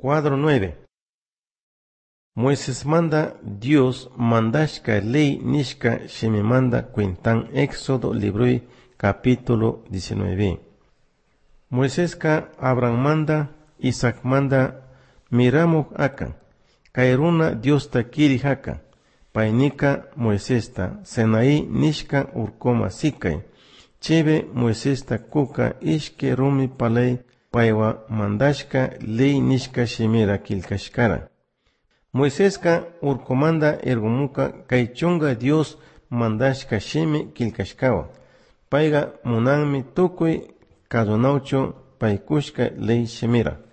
Cuadro 9. Moisés manda Dios mandashka ley nishka shemimanda cuentan Éxodo libroi capítulo 19. Moisés ka Abraham manda, Isaac manda, miramuk akan, kairuna Dios ta kiri haka, painika Moisés ta, Senaí nishka urkoma sikay, chebe Moisés ta kuka ishke rumi palay, paiwa mandashka ley nishka shemira kilkashkara. Moisés ka urkomanda ergumuka kaichunga Dios mandashka sheme kilkashkawa, paiga munanmi tukuy kadunaucho paikushka ley shemira.